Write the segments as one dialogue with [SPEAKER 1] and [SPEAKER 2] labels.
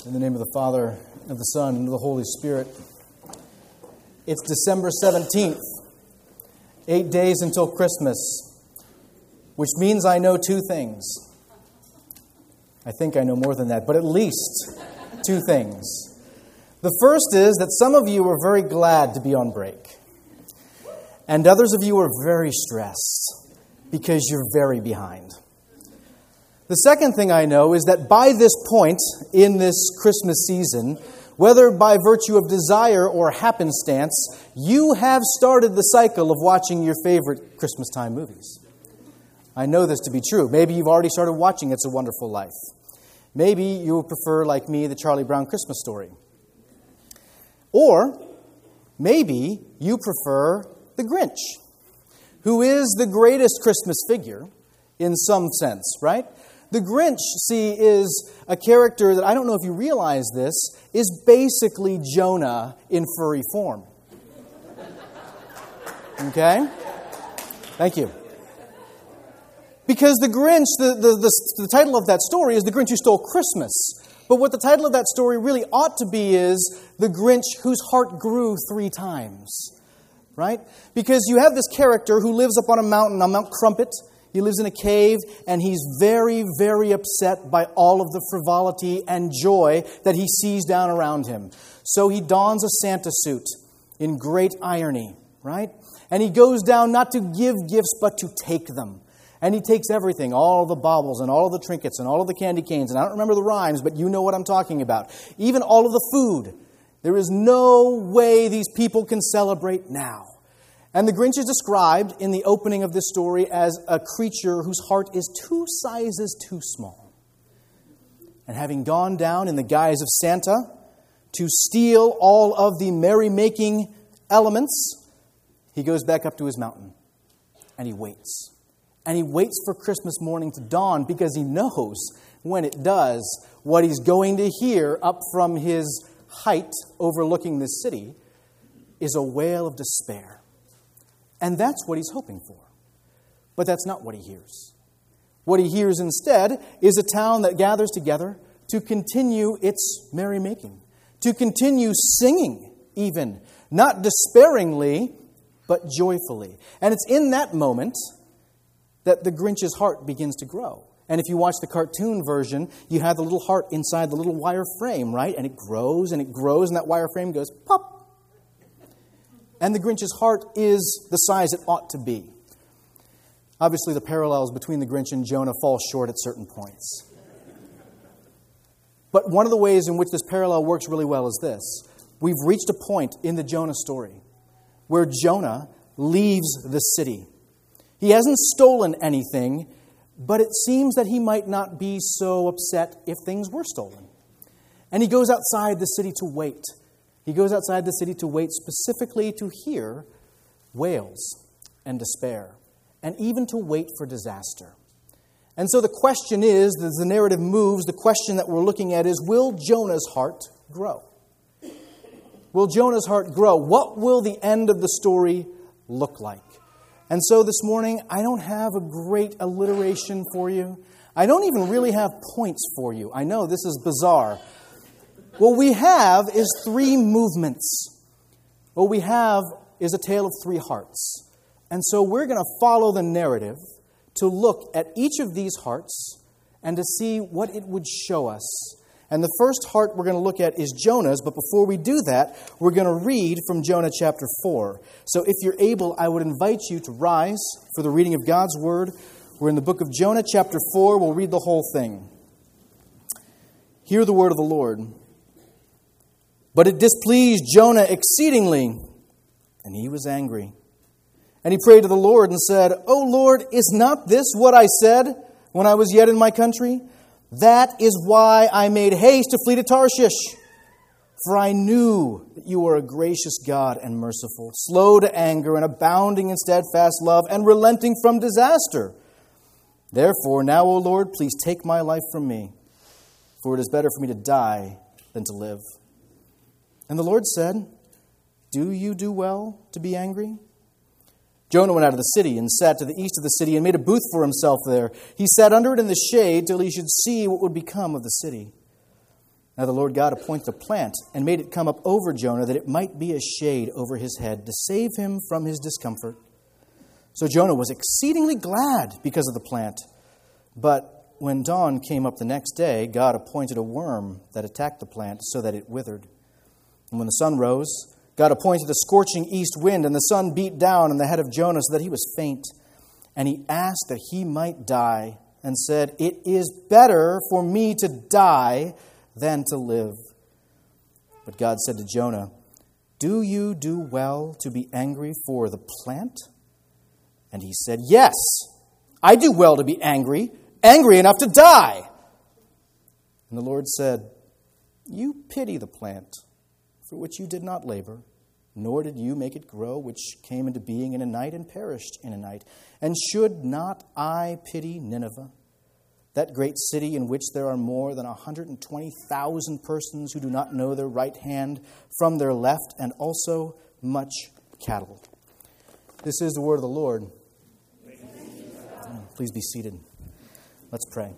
[SPEAKER 1] In the name of the Father, and of the Son, and of the Holy Spirit. It's December 17th, 8 days until Christmas, which means I know two things. I think I know more than that, but at least two things. The first is that some of you are very glad to be on break, and others of you are very stressed because you're very behind. The second thing I know is that by this point in this Christmas season, whether by virtue of desire or happenstance, you have started the cycle of watching your favorite Christmas time movies. I know this to be true. Maybe you've already started watching It's a Wonderful Life. Maybe you would prefer, like me, the Charlie Brown Christmas Story. Or maybe you prefer the Grinch, who is the greatest Christmas figure in some sense, right? The Grinch, see, is a character that, I don't know if you realize this, is basically Jonah in furry form. Okay? Thank you. Because the Grinch, the title of that story is The Grinch Who Stole Christmas. But what the title of that story really ought to be is The Grinch Whose Heart Grew 3 times. Right? Because you have this character who lives up on a mountain, on Mount Crumpet. He lives in a cave, and he's very, very upset by all of the frivolity and joy that he sees down around him. So he dons a Santa suit in great irony, right? And he goes down not to give gifts, but to take them. And he takes everything, all the baubles and all of the trinkets and all of the candy canes. And I don't remember the rhymes, but you know what I'm talking about. Even all of the food. There is no way these people can celebrate now. And the Grinch is described in the opening of this story as a creature whose heart is 2 sizes too small. And having gone down in the guise of Santa to steal all of the merrymaking elements, he goes back up to his mountain and he waits. And he waits for Christmas morning to dawn because he knows when it does what he's going to hear up from his height overlooking this city is a wail of despair. And that's what he's hoping for. But that's not what he hears. What he hears instead is a town that gathers together to continue its merrymaking, to continue singing even, not despairingly, but joyfully. And it's in that moment that the Grinch's heart begins to grow. And if you watch the cartoon version, you have the little heart inside the little wire frame, right? And it grows, and that wire frame goes pop. And the Grinch's heart is the size it ought to be. Obviously, the parallels between the Grinch and Jonah fall short at certain points. But one of the ways in which this parallel works really well is this. We've reached a point in the Jonah story where Jonah leaves the city. He hasn't stolen anything, but it seems that he might not be so upset if things were stolen. And he goes outside the city to wait. He goes outside the city to wait specifically to hear wails and despair, and even to wait for disaster. And so the question is, as the narrative moves, the question that we're looking at is, will Jonah's heart grow? Will Jonah's heart grow? What will the end of the story look like? And so this morning, I don't have a great alliteration for you. I don't even really have points for you. I know this is bizarre. What we have is 3 movements. What we have is a tale of 3 hearts. And so we're going to follow the narrative to look at each of these hearts and to see what it would show us. And the first heart we're going to look at is Jonah's, but before we do that, we're going to read from Jonah chapter 4. So if you're able, I would invite you to rise for the reading of God's Word. We're in the book of Jonah chapter 4. We'll read the whole thing. Hear the word of the Lord. But it displeased Jonah exceedingly, and he was angry. And he prayed to the Lord and said, O Lord, is not this what I said when I was yet in my country? That is why I made haste to flee to Tarshish. For I knew that you are a gracious God and merciful, slow to anger and abounding in steadfast love and relenting from disaster. Therefore, now, O Lord, please take my life from me, for it is better for me to die than to live. And the Lord said, Do you do well to be angry? Jonah went out of the city and sat to the east of the city and made a booth for himself there. He sat under it in the shade till he should see what would become of the city. Now the Lord God appointed a plant and made it come up over Jonah, that it might be a shade over his head, to save him from his discomfort. So Jonah was exceedingly glad because of the plant. But when dawn came up the next day, God appointed a worm that attacked the plant so that it withered. And when the sun rose, God appointed a scorching east wind, and the sun beat down on the head of Jonah so that he was faint. And he asked that he might die, and said, "It is better for me to die than to live." But God said to Jonah, "Do you do well to be angry for the plant?" And he said, "Yes, I do well to be angry enough to die." And the Lord said, "You pity the plant, for which you did not labor, nor did you make it grow, which came into being in a night and perished in a night. And should not I pity Nineveh, that great city in which there are more than 120,000 persons who do not know their right hand from their left, and also much cattle?" This is the word of the Lord. Please be seated. Let's pray.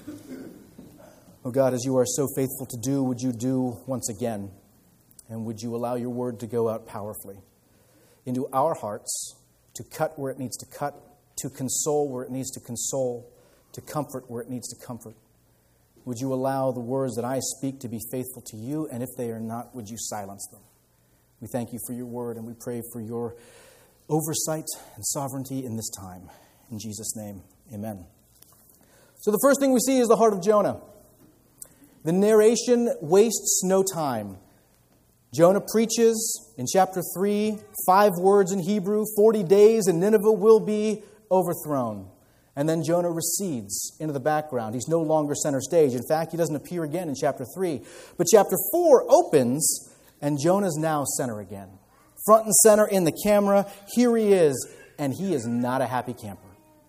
[SPEAKER 1] Oh God, as you are so faithful to do, would you do once again? And would you allow your word to go out powerfully into our hearts, to cut where it needs to cut, to console where it needs to console, to comfort where it needs to comfort. Would you allow the words that I speak to be faithful to you, and if they are not, would you silence them? We thank you for your word, and we pray for your oversight and sovereignty in this time. In Jesus' name, amen. So the first thing we see is the heart of Jonah. The narration wastes no time. Jonah preaches in chapter 3, 5 words in Hebrew, 40 days and Nineveh will be overthrown. And then Jonah recedes into the background. He's no longer center stage. In fact, he doesn't appear again in chapter 3. But chapter 4 opens, and Jonah's now center again. Front and center in the camera. Here he is, and he is not a happy camper.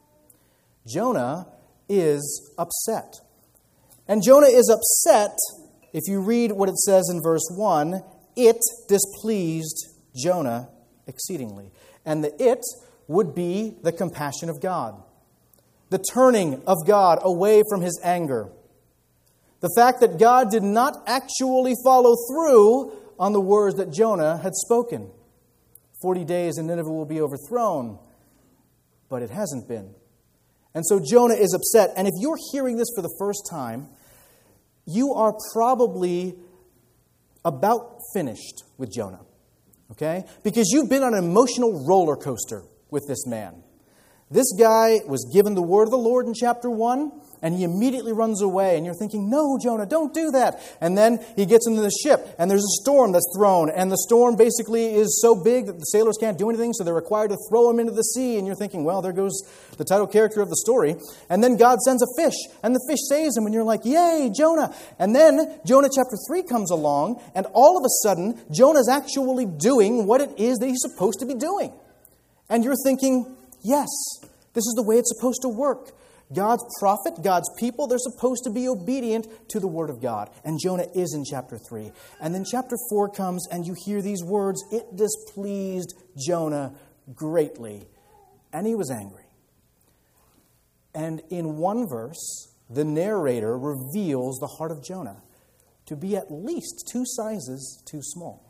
[SPEAKER 1] Jonah is upset. And Jonah is upset, if you read what it says in verse 1, it displeased Jonah exceedingly. And the it would be the compassion of God. The turning of God away from his anger. The fact that God did not actually follow through on the words that Jonah had spoken. 40 days and Nineveh will be overthrown. But it hasn't been. And so Jonah is upset. And if you're hearing this for the first time, you are probably about finished with Jonah. Okay? Because you've been on an emotional roller coaster with this man. This guy was given the word of the Lord in chapter 1, and he immediately runs away. And you're thinking, no, Jonah, don't do that. And then he gets into the ship, and there's a storm that's thrown. And the storm basically is so big that the sailors can't do anything, so they're required to throw him into the sea. And you're thinking, well, there goes the title character of the story. And then God sends a fish, and the fish saves him. And you're like, yay, Jonah. And then Jonah chapter 3 comes along, and all of a sudden, Jonah's actually doing what it is that he's supposed to be doing. And you're thinking, yes, this is the way it's supposed to work. God's prophet, God's people, they're supposed to be obedient to the word of God. And Jonah is in chapter 3. And then chapter 4 comes and you hear these words, it displeased Jonah greatly. And he was angry. And in one verse, the narrator reveals the heart of Jonah to be at least 2 sizes too small.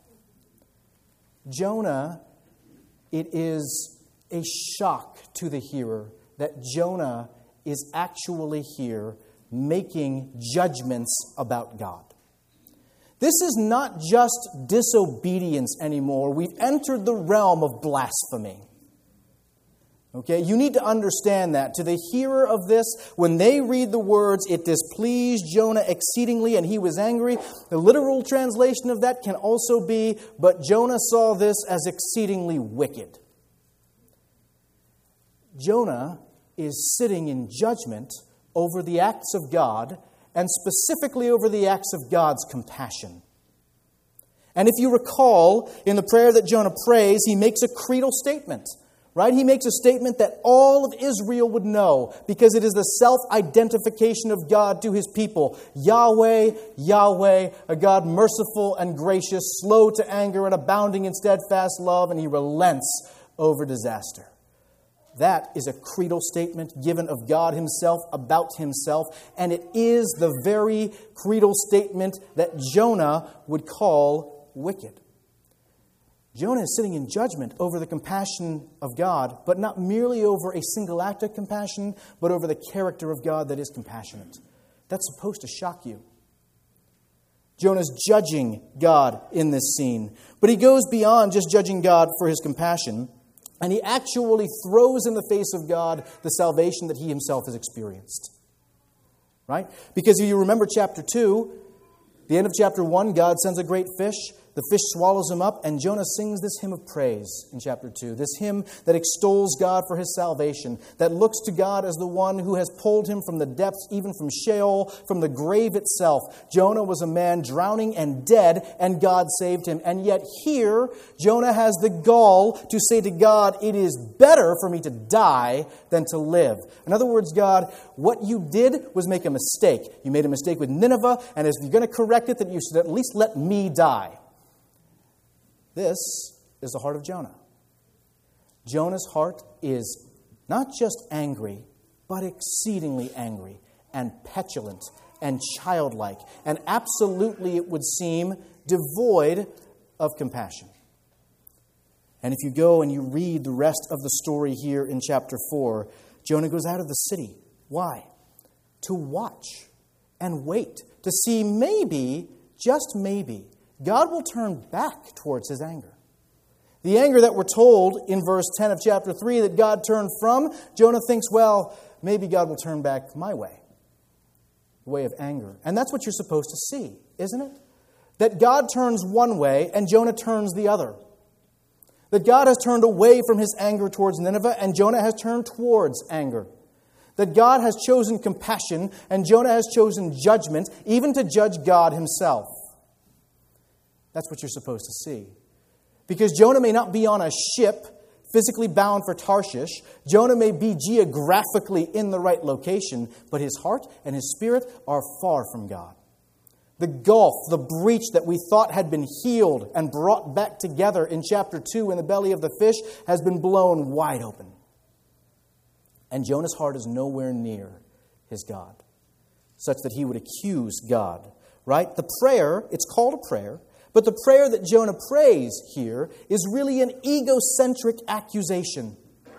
[SPEAKER 1] Jonah, it is a shock to the hearer that Jonah is actually here making judgments about God. This is not just disobedience anymore. We've entered the realm of blasphemy. Okay, you need to understand that. To the hearer of this, when they read the words, it displeased Jonah exceedingly and he was angry, the literal translation of that can also be, but Jonah saw this as exceedingly wicked. Jonah is sitting in judgment over the acts of God, and specifically over the acts of God's compassion. And if you recall, in the prayer that Jonah prays, he makes a creedal statement, right? He makes a statement that all of Israel would know, because it is the self-identification of God to his people. Yahweh, Yahweh, a God merciful and gracious, slow to anger and abounding in steadfast love, and he relents over disaster. That is a creedal statement given of God himself about himself, and it is the very creedal statement that Jonah would call wicked. Jonah is sitting in judgment over the compassion of God, but not merely over a single act of compassion, but over the character of God that is compassionate. That's supposed to shock you. Jonah's judging God in this scene, but he goes beyond just judging God for his compassion, and he actually throws in the face of God the salvation that he himself has experienced. Right? Because if you remember chapter 2, the end of chapter 1, God sends a great fish. The fish swallows him up, and Jonah sings this hymn of praise in chapter 2. This hymn that extols God for his salvation, that looks to God as the one who has pulled him from the depths, even from Sheol, from the grave itself. Jonah was a man drowning and dead, and God saved him. And yet here, Jonah has the gall to say to God, it is better for me to die than to live. In other words, God, what you did was make a mistake. You made a mistake with Nineveh, and if you're going to correct it, then you should at least let me die. This is the heart of Jonah. Jonah's heart is not just angry, but exceedingly angry and petulant and childlike, and absolutely, it would seem, devoid of compassion. And if you go and you read the rest of the story here in chapter 4, Jonah goes out of the city. Why? To watch and wait to see maybe, just maybe, God will turn back towards his anger. The anger that we're told in verse 10 of chapter 3 that God turned from, Jonah thinks, well, maybe God will turn back my way, the way of anger. And that's what you're supposed to see, isn't it? That God turns one way and Jonah turns the other. That God has turned away from his anger towards Nineveh and Jonah has turned towards anger. That God has chosen compassion and Jonah has chosen judgment, even to judge God himself. That's what you're supposed to see. Because Jonah may not be on a ship physically bound for Tarshish. Jonah may be geographically in the right location, but his heart and his spirit are far from God. The gulf, the breach that we thought had been healed and brought back together in chapter 2 in the belly of the fish has been blown wide open. And Jonah's heart is nowhere near his God, such that he would accuse God. Right? The prayer, it's called a prayer, but the prayer that Jonah prays here is really an egocentric accusation.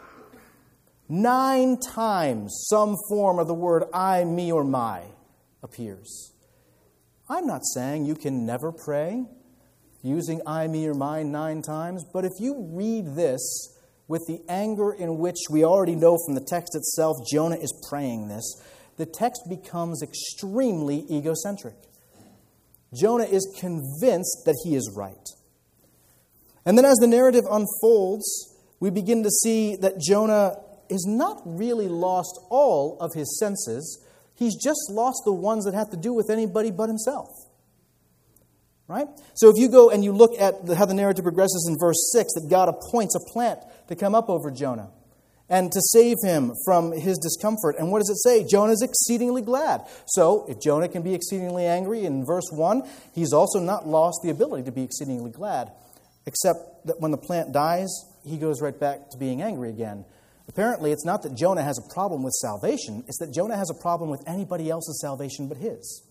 [SPEAKER 1] 9 times some form of the word I, me, or my appears. I'm not saying you can never pray using I, me, or my 9 times, but if you read this with the anger in which we already know from the text itself Jonah is praying this, the text becomes extremely egocentric. Jonah is convinced that he is right. And then as the narrative unfolds, we begin to see that Jonah is not really lost all of his senses. He's just lost the ones that have to do with anybody but himself. Right? So if you go and you look at how the narrative progresses in verse 6, that God appoints a plant to come up over Jonah and to save him from his discomfort. And what does it say? Jonah is exceedingly glad. So, if Jonah can be exceedingly angry in verse 1, he's also not lost the ability to be exceedingly glad. Except that when the plant dies, he goes right back to being angry again. Apparently, it's not that Jonah has a problem with salvation. It's that Jonah has a problem with anybody else's salvation but his.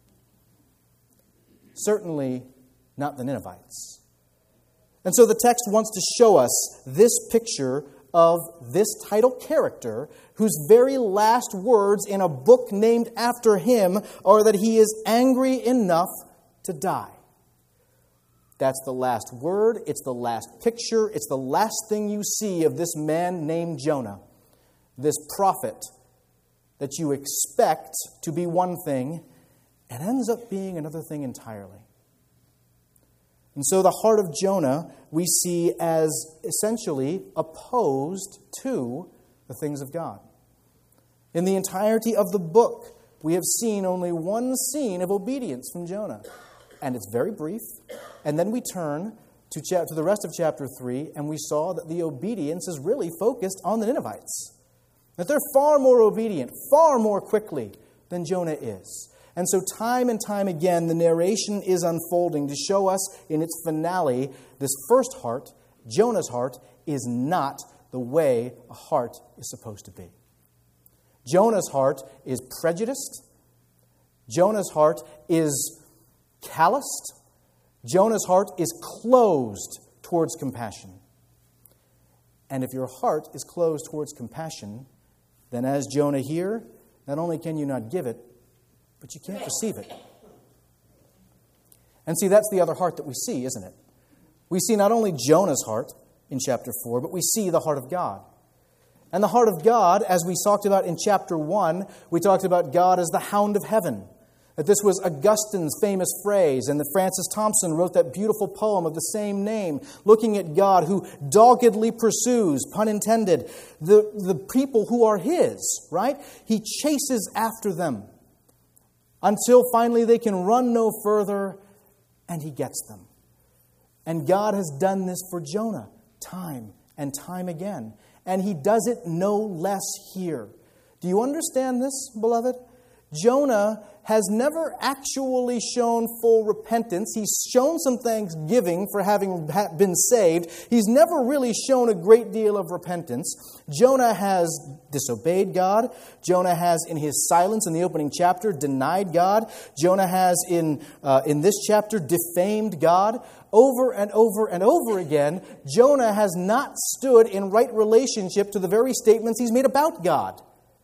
[SPEAKER 1] Certainly not the Ninevites. And so the text wants to show us this picture of this title character whose very last words in a book named after him are that he is angry enough to die. That's the last word, it's the last picture, it's the last thing you see of this man named Jonah, this prophet that you expect to be one thing and ends up being another thing entirely. And so the heart of Jonah we see as essentially opposed to the things of God. In the entirety of the book, we have seen only one scene of obedience from Jonah. And it's very brief. And then we turn to the rest of chapter 3, and we saw that the obedience is really focused on the Ninevites. That they're far more obedient, far more quickly than Jonah is. And so time and time again, the narration is unfolding to show us in its finale, this first heart, Jonah's heart, is not the way a heart is supposed to be. Jonah's heart is prejudiced. Jonah's heart is calloused. Jonah's heart is closed towards compassion. And if your heart is closed towards compassion, then as Jonah here, not only can you not give it, but you can't receive it. And see, that's the other heart that we see, isn't it? We see not only Jonah's heart in chapter 4, but we see the heart of God. And the heart of God, as we talked about in chapter 1, we talked about God as the hound of heaven. That this was Augustine's famous phrase, and that Francis Thompson wrote that beautiful poem of the same name, looking at God who doggedly pursues, pun intended, the people who are His, right? He chases after them until finally they can run no further, and He gets them. And God has done this for Jonah time and time again. And He does it no less here. Do you understand this, beloved? Jonah has never actually shown full repentance. He's shown some thanksgiving for having been saved. He's never really shown a great deal of repentance. Jonah has disobeyed God. Jonah has, in his silence in the opening chapter, denied God. Jonah has, in this chapter, defamed God. Over and over and over again, Jonah has not stood in right relationship to the very statements he's made about God.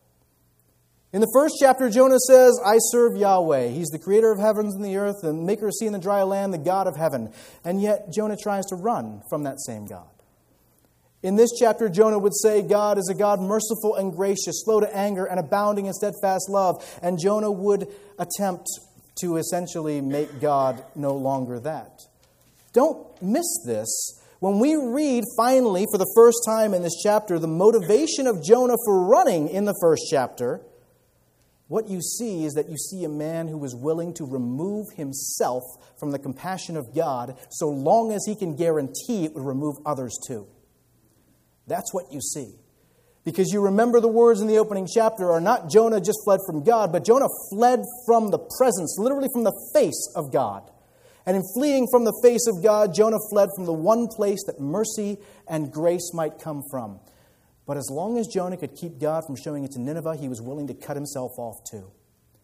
[SPEAKER 1] In the first chapter, Jonah says, I serve Yahweh. He's the creator of heavens and the earth, the maker of sea and the dry land, the God of heaven. And yet, Jonah tries to run from that same God. In this chapter, Jonah would say, God is a God merciful and gracious, slow to anger and abounding in steadfast love. And Jonah would attempt to essentially make God no longer that. Don't miss this. When we read, finally, for the first time in this chapter, the motivation of Jonah for running in the first chapter, what you see is that you see a man who is willing to remove himself from the compassion of God so long as he can guarantee it would remove others too. That's what you see. Because you remember the words in the opening chapter are not Jonah just fled from God, but Jonah fled from the presence, literally from the face of God. And in fleeing from the face of God, Jonah fled from the one place that mercy and grace might come from. But as long as Jonah could keep God from showing it to Nineveh, he was willing to cut himself off too.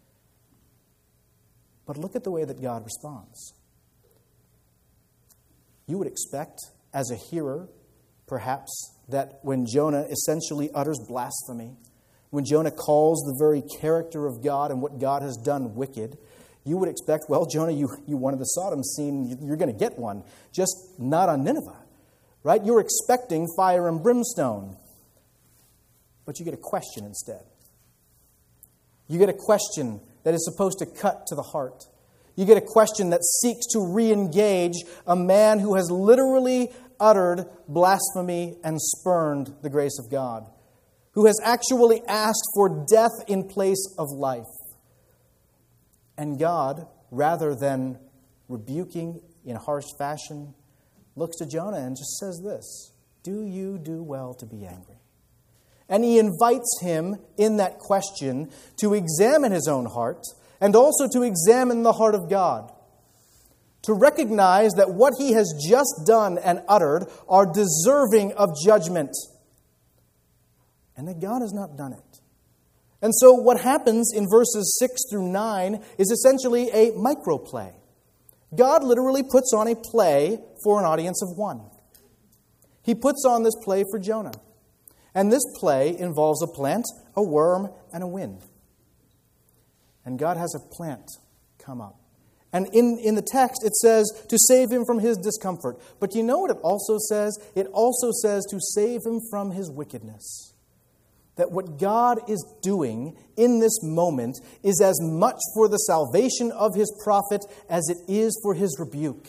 [SPEAKER 1] But look at the way that God responds. You would expect, as a hearer, perhaps, that when Jonah essentially utters blasphemy, when Jonah calls the very character of God and what God has done wicked, you would expect, well, Jonah, you wanted the Sodom scene, you're going to get one, just not on Nineveh, right? You're expecting fire and brimstone. But you get a question instead. You get a question that is supposed to cut to the heart. You get a question that seeks to re-engage a man who has literally uttered blasphemy and spurned the grace of God, who has actually asked for death in place of life. And God, rather than rebuking in a harsh fashion, looks to Jonah and just says this, do you do well to be angry? And He invites him in that question to examine his own heart and also to examine the heart of God. To recognize that what he has just done and uttered are deserving of judgment. And that God has not done it. And so what happens in verses 6 through 9 is essentially a microplay. God literally puts on a play for an audience of one. He puts on this play for Jonah. And this play involves a plant, a worm, and a wind. And God has a plant come up. And in the text, it says to save him from his discomfort. But you know what it also says? It also says to save him from his wickedness. That what God is doing in this moment is as much for the salvation of His prophet as it is for his rebuke.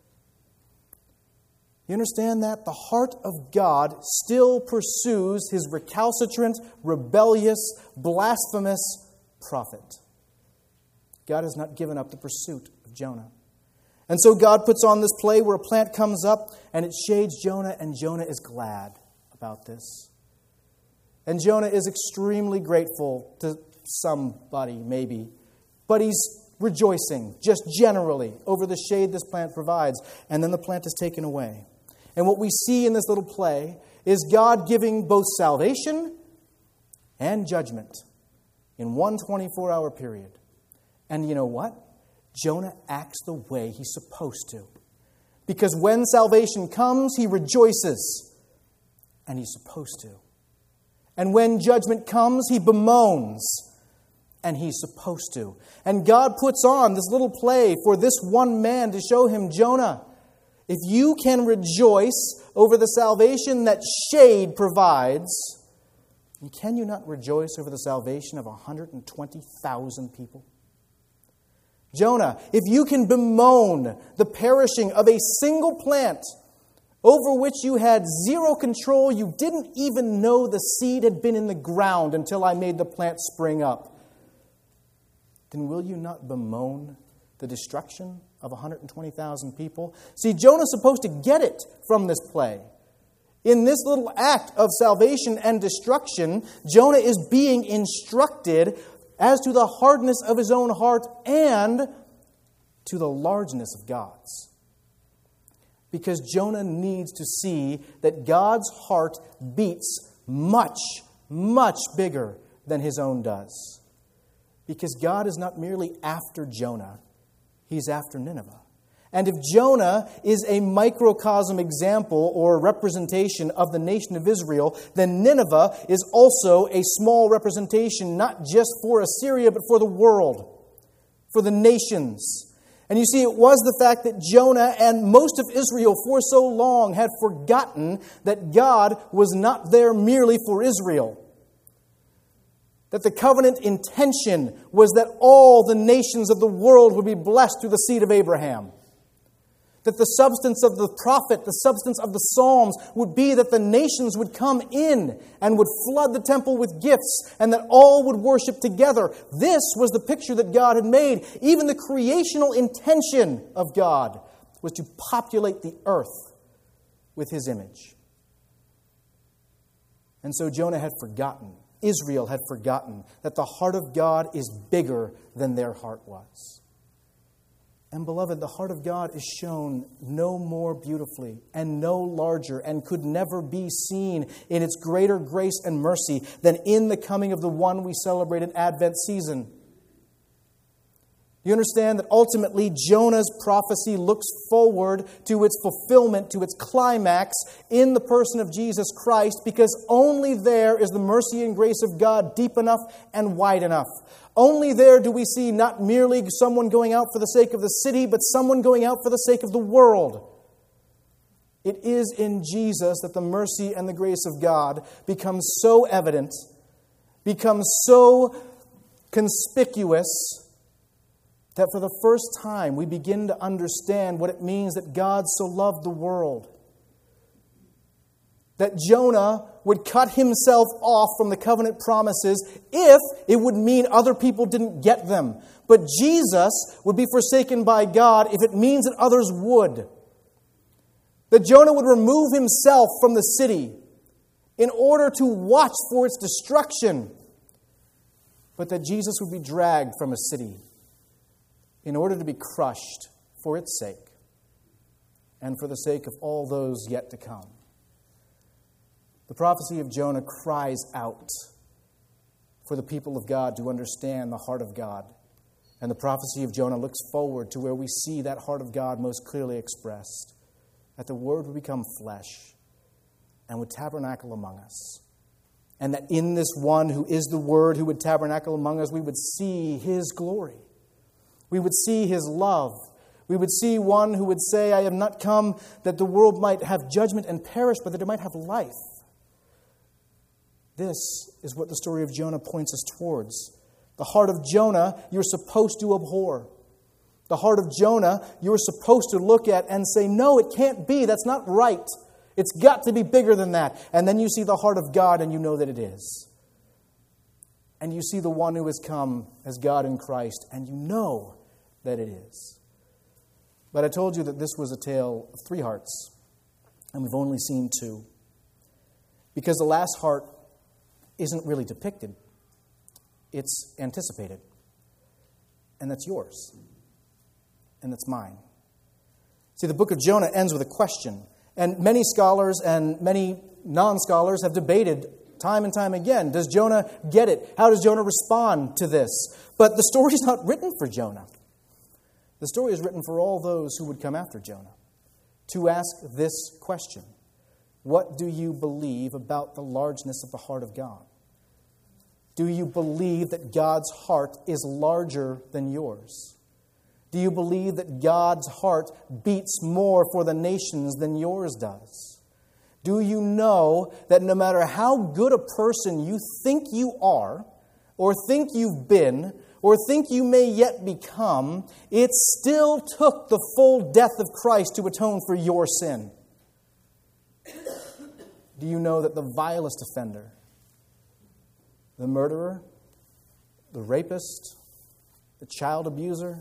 [SPEAKER 1] You understand that? The heart of God still pursues His recalcitrant, rebellious, blasphemous prophet. God has not given up the pursuit of Jonah. And so God puts on this play where a plant comes up and it shades Jonah, and Jonah is glad about this. And Jonah is extremely grateful to somebody, maybe. But he's rejoicing, just generally, over the shade this plant provides. And then the plant is taken away. And what we see in this little play is God giving both salvation and judgment in one 24-hour period. And you know what? Jonah acts the way he's supposed to. Because when salvation comes, he rejoices. And he's supposed to. And when judgment comes, he bemoans. And he's supposed to. And God puts on this little play for this one man to show him, Jonah, if you can rejoice over the salvation that shade provides, can you not rejoice over the salvation of 120,000 people? Jonah, if you can bemoan the perishing of a single plant over which you had zero control, you didn't even know the seed had been in the ground until I made the plant spring up, then will you not bemoan the destruction of 120,000 people? See, Jonah's supposed to get it from this play. In this little act of salvation and destruction, Jonah is being instructed as to the hardness of his own heart and to the largeness of God's. Because Jonah needs to see that God's heart beats much, much bigger than his own does. Because God is not merely after Jonah, He's after Nineveh. And if Jonah is a microcosm example or representation of the nation of Israel, then Nineveh is also a small representation, not just for Assyria, but for the world, for the nations. And you see, it was the fact that Jonah and most of Israel for so long had forgotten that God was not there merely for Israel. That the covenant intention was that all the nations of the world would be blessed through the seed of Abraham. That the substance of the prophet, the substance of the Psalms would be that the nations would come in and would flood the temple with gifts and that all would worship together. This was the picture that God had made. Even the creational intention of God was to populate the earth with His image. And so Jonah had forgotten, Israel had forgotten, that the heart of God is bigger than their heart was. And beloved, the heart of God is shown no more beautifully and no larger and could never be seen in its greater grace and mercy than in the coming of the one we celebrate in Advent season. You understand that ultimately Jonah's prophecy looks forward to its fulfillment, to its climax in the person of Jesus Christ, because only there is the mercy and grace of God deep enough and wide enough. Only there do we see not merely someone going out for the sake of the city, but someone going out for the sake of the world. It is in Jesus that the mercy and the grace of God becomes so evident, becomes so conspicuous, that for the first time we begin to understand what it means that God so loved the world. That Jonah would cut himself off from the covenant promises if it would mean other people didn't get them. But Jesus would be forsaken by God if it means that others would. That Jonah would remove himself from the city in order to watch for its destruction. But that Jesus would be dragged from a city in order to be crushed for its sake and for the sake of all those yet to come. The prophecy of Jonah cries out for the people of God to understand the heart of God. And the prophecy of Jonah looks forward to where we see that heart of God most clearly expressed. That the Word would become flesh and would tabernacle among us. And that in this one who is the Word who would tabernacle among us, we would see His glory. We would see His love. We would see one who would say, I have not come that the world might have judgment and perish, but that it might have life. This is what the story of Jonah points us towards. The heart of Jonah you're supposed to abhor. The heart of Jonah you're supposed to look at and say, no, it can't be. That's not right. It's got to be bigger than that. And then you see the heart of God and you know that it is. And you see the one who has come as God in Christ and you know that it is. But I told you that this was a tale of three hearts. And we've only seen two. Because the last heart isn't really depicted. It's anticipated. And that's yours. And that's mine. See, the book of Jonah ends with a question. And many scholars and many non-scholars have debated time and time again. Does Jonah get it? How does Jonah respond to this? But the story is not written for Jonah. The story is written for all those who would come after Jonah to ask this question: what do you believe about the largeness of the heart of God? Do you believe that God's heart is larger than yours? Do you believe that God's heart beats more for the nations than yours does? Do you know that no matter how good a person you think you are, or think you've been, or think you may yet become, it still took the full death of Christ to atone for your sin? Do you know that the vilest offender, the murderer, the rapist, the child abuser,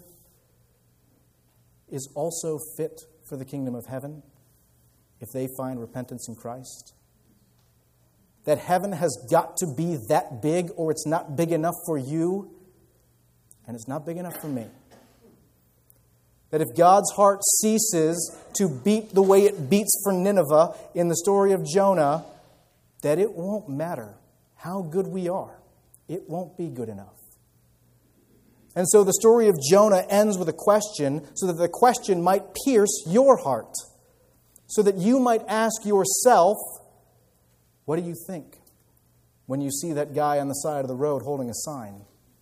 [SPEAKER 1] is also fit for the kingdom of heaven if they find repentance in Christ? That heaven has got to be that big, or it's not big enough for you, and it's not big enough for me. That if God's heart ceases to beat the way it beats for Nineveh in the story of Jonah, that it won't matter how good we are. It won't be good enough. And so the story of Jonah ends with a question, so that the question might pierce your heart, so that you might ask yourself, what do you think when you see that guy on the side of the road holding a sign?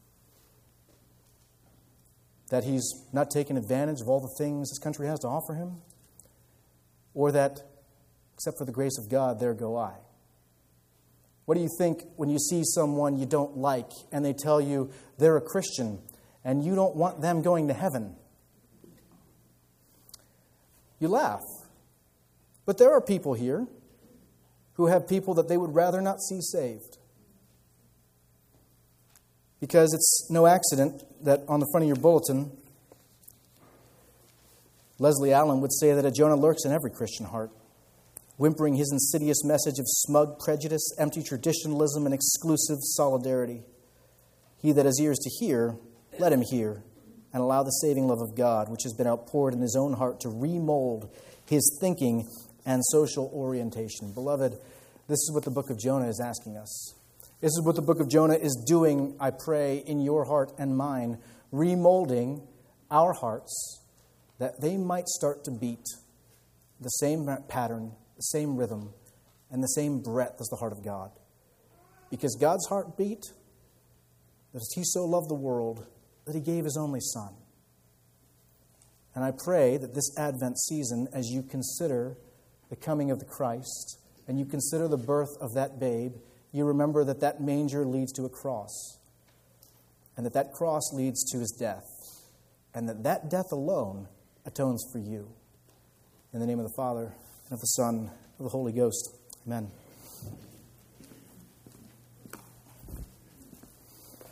[SPEAKER 1] That he's not taking advantage of all the things this country has to offer him? Or that, except for the grace of God, there go I? What do you think when you see someone you don't like and they tell you they're a Christian and you don't want them going to heaven? You laugh. But there are people here who have people that they would rather not see saved. Because it's no accident that on the front of your bulletin, Leslie Allen would say that a Jonah lurks in every Christian heart, whimpering his insidious message of smug prejudice, empty traditionalism, and exclusive solidarity. He that has ears to hear, let him hear, and allow the saving love of God, which has been outpoured in his own heart, to remold his thinking and social orientation. Beloved, this is what the book of Jonah is asking us. This is what the book of Jonah is doing, I pray, in your heart and mine, remolding our hearts that they might start to beat the same pattern, the same rhythm, and the same breadth as the heart of God. Because God's heart beat that He so loved the world that He gave His only Son. And I pray that this Advent season, as you consider the coming of the Christ, and you consider the birth of that babe, you remember that that manger leads to a cross, and that that cross leads to His death, and that that death alone atones for you. In the name of the Father, and of the Son, and of the Holy Ghost. Amen.